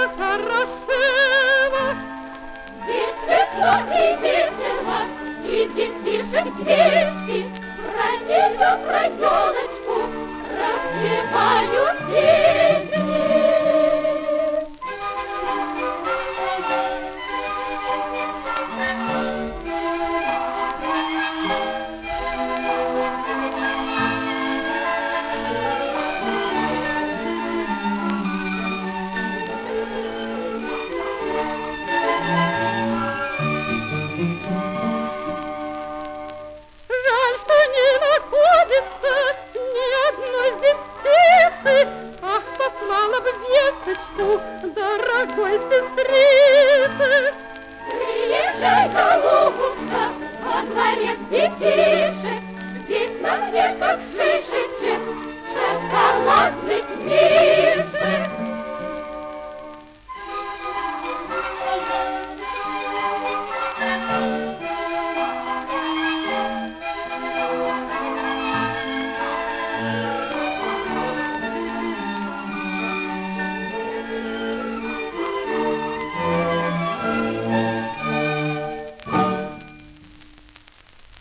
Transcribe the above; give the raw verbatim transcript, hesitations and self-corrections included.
хорошева. Ведь светло и весело, и детишек двести про нее, про елочку распевают песни. Жаль, что не находится ни одной здесь птицы. Ах, послала бы весточку